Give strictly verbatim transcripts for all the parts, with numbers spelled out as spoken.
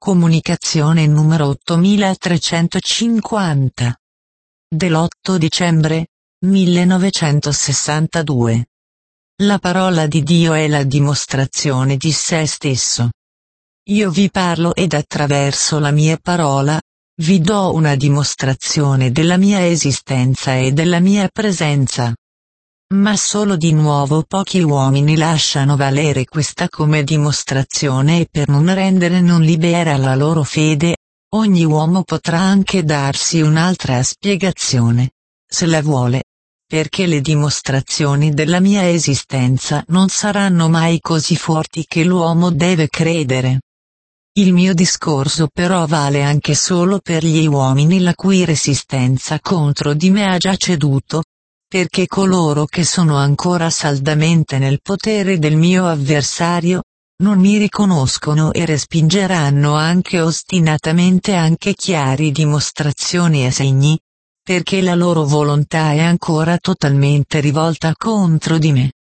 Comunicazione numero ottomilatrecentocinquanta. Dell'otto dicembre millenovecentosessantadue. La parola di Dio è la dimostrazione di sé stesso. Io vi parlo ed attraverso la mia parola, vi do una dimostrazione della mia esistenza e della mia presenza. Ma solo di nuovo pochi uomini lasciano valere questa come dimostrazione e per non rendere non libera la loro fede, ogni uomo potrà anche darsi un'altra spiegazione, se la vuole, perché le dimostrazioni della mia esistenza non saranno mai così forti che l'uomo deve credere. Il mio discorso però vale anche solo per gli uomini la cui resistenza contro di me ha già ceduto, perché coloro che sono ancora saldamente nel potere del mio avversario, non mi riconoscono e respingeranno anche ostinatamente anche chiari dimostrazioni e segni, perché la loro volontà è ancora totalmente rivolta contro di me.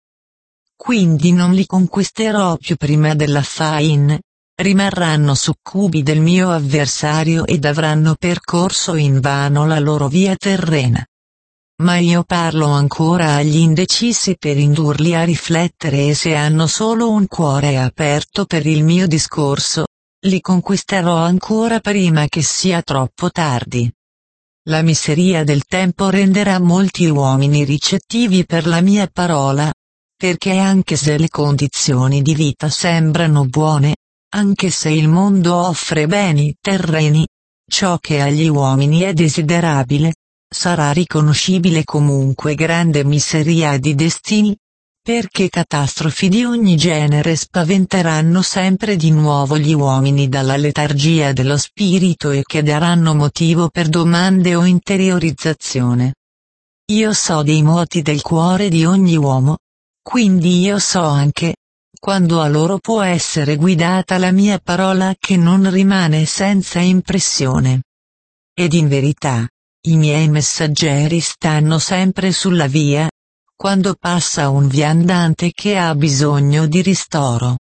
Quindi non li conquisterò più prima della fine, rimarranno succubi del mio avversario ed avranno percorso invano la loro via terrena. Ma io parlo ancora agli indecisi per indurli a riflettere e se hanno solo un cuore aperto per il mio discorso, li conquisterò ancora prima che sia troppo tardi. La miseria del tempo renderà molti uomini ricettivi per la mia parola, perché anche se le condizioni di vita sembrano buone, anche se il mondo offre beni terreni, ciò che agli uomini è desiderabile, sarà riconoscibile comunque grande miseria di destini, perché catastrofi di ogni genere spaventeranno sempre di nuovo gli uomini dalla letargia dello spirito e che daranno motivo per domande o interiorizzazione. Io so dei moti del cuore di ogni uomo, quindi io so anche, quando a loro può essere guidata la mia parola che non rimane senza impressione. Ed in verità, i miei messaggeri stanno sempre sulla via, quando passa un viandante che ha bisogno di ristoro.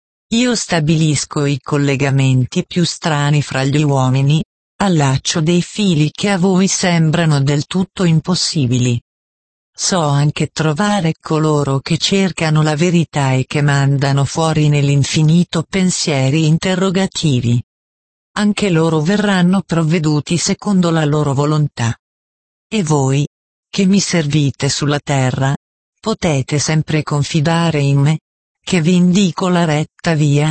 Io stabilisco i collegamenti più strani fra gli uomini, allaccio dei fili che a voi sembrano del tutto impossibili. So anche trovare coloro che cercano la verità e che mandano fuori nell'infinito pensieri interrogativi. Anche loro verranno provveduti secondo la loro volontà. E voi, che mi servite sulla terra, potete sempre confidare in me, che vi indico la retta via.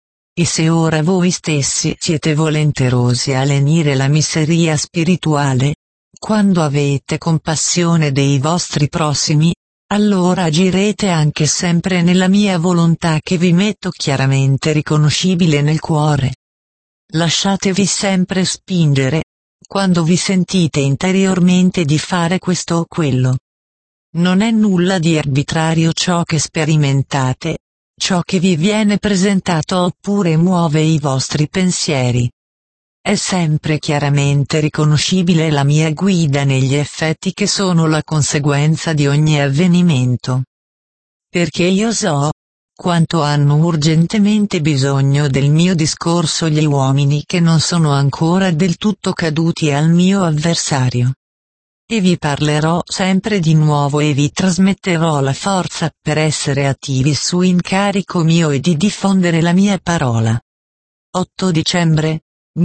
E se ora voi stessi siete volenterosi a lenire la miseria spirituale, quando avete compassione dei vostri prossimi, allora agirete anche sempre nella mia volontà che vi metto chiaramente riconoscibile nel cuore. Lasciatevi sempre spingere, quando vi sentite interiormente di fare questo o quello. Non è nulla di arbitrario ciò che sperimentate, ciò che vi viene presentato oppure muove i vostri pensieri. È sempre chiaramente riconoscibile la mia guida negli effetti che sono la conseguenza di ogni avvenimento. Perché io so quanto hanno urgentemente bisogno del mio discorso gli uomini che non sono ancora del tutto caduti al mio avversario. E vi parlerò sempre di nuovo e vi trasmetterò la forza per essere attivi su incarico mio e di diffondere la mia parola. otto dicembre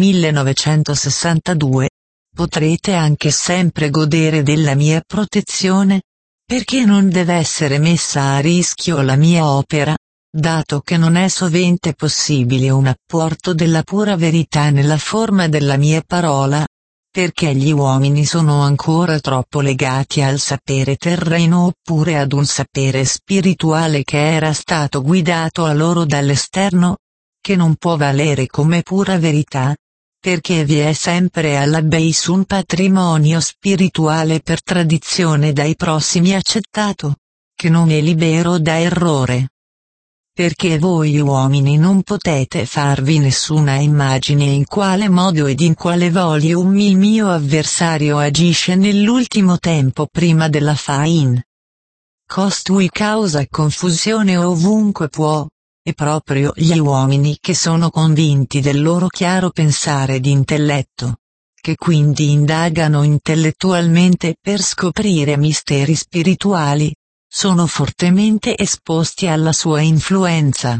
millenovecentosessantadue. Potrete anche sempre godere della mia protezione, perché non deve essere messa a rischio la mia opera, dato che non è sovente possibile un apporto della pura verità nella forma della mia parola, perché gli uomini sono ancora troppo legati al sapere terreno oppure ad un sapere spirituale che era stato guidato a loro dall'esterno, che non può valere come pura verità, perché vi è sempre alla base un patrimonio spirituale per tradizione dai prossimi accettato, che non è libero da errore. Perché voi uomini non potete farvi nessuna immagine in quale modo ed in quale volume il mio avversario agisce nell'ultimo tempo prima della fine. Costui causa confusione ovunque può, e proprio gli uomini che sono convinti del loro chiaro pensare di intelletto, che quindi indagano intellettualmente per scoprire misteri spirituali, sono fortemente esposti alla sua influenza.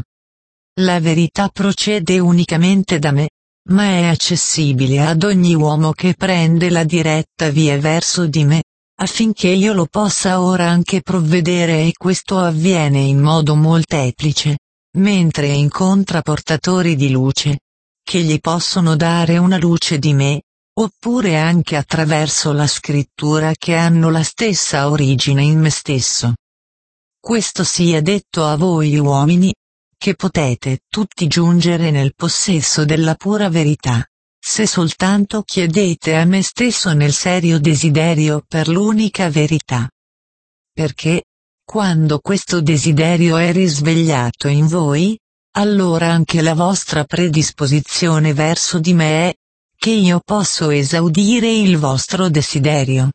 La verità procede unicamente da me, ma è accessibile ad ogni uomo che prende la diretta via verso di me, affinché io lo possa ora anche provvedere, e questo avviene in modo molteplice, mentre incontra portatori di luce, che gli possono dare una luce di me, oppure anche attraverso la scrittura, che hanno la stessa origine in me stesso. Questo sia detto a voi uomini, che potete tutti giungere nel possesso della pura verità, se soltanto chiedete a me stesso nel serio desiderio per l'unica verità. Perché, quando questo desiderio è risvegliato in voi, allora anche la vostra predisposizione verso di me è, che io posso esaudire il vostro desiderio.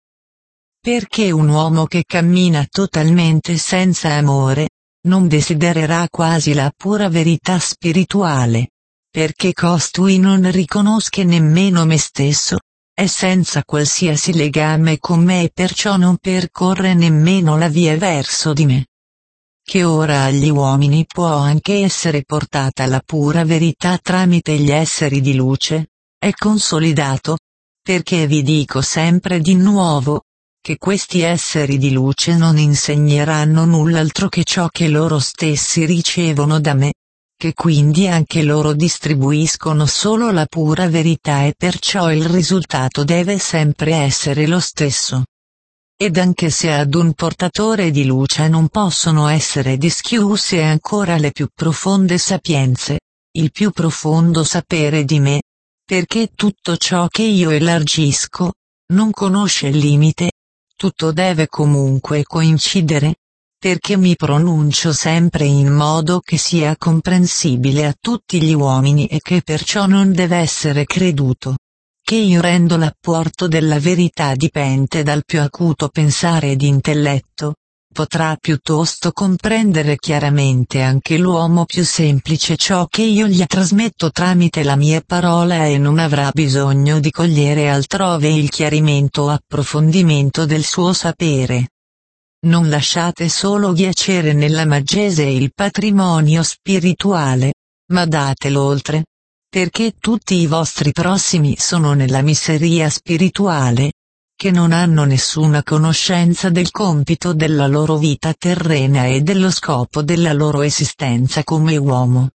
Perché un uomo che cammina totalmente senza amore, non desidererà quasi la pura verità spirituale, perché costui non riconosce nemmeno me stesso, è senza qualsiasi legame con me e perciò non percorre nemmeno la via verso di me. Che ora agli uomini può anche essere portata la pura verità tramite gli esseri di luce, è consolidato, perché vi dico sempre di nuovo, che questi esseri di luce non insegneranno null'altro che ciò che loro stessi ricevono da me, che quindi anche loro distribuiscono solo la pura verità e perciò il risultato deve sempre essere lo stesso. Ed anche se ad un portatore di luce non possono essere dischiuse ancora le più profonde sapienze, il più profondo sapere di me, perché tutto ciò che io elargisco, non conosce il limite, tutto deve comunque coincidere, perché mi pronuncio sempre in modo che sia comprensibile a tutti gli uomini e che perciò non deve essere creduto, che io rendo l'apporto della verità dipende dal più acuto pensare ed intelletto, potrà piuttosto comprendere chiaramente anche l'uomo più semplice ciò che io gli trasmetto tramite la mia parola e non avrà bisogno di cogliere altrove il chiarimento o approfondimento del suo sapere. Non lasciate solo giacere nella maggese il patrimonio spirituale, ma datelo oltre, perché tutti i vostri prossimi sono nella miseria spirituale, che non hanno nessuna conoscenza del compito della loro vita terrena e dello scopo della loro esistenza come uomo.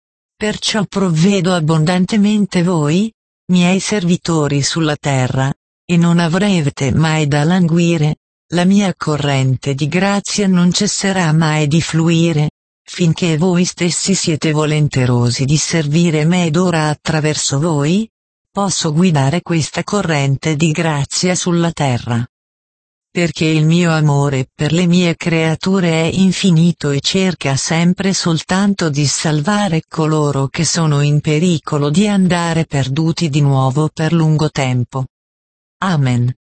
Perciò provvedo abbondantemente voi, miei servitori sulla terra, e non avrete mai da languire, la mia corrente di grazia non cesserà mai di fluire, finché voi stessi siete volenterosi di servire me ed ora attraverso voi, posso guidare questa corrente di grazia sulla terra. Perché il mio amore per le mie creature è infinito e cerca sempre soltanto di salvare coloro che sono in pericolo di andare perduti di nuovo per lungo tempo. Amen.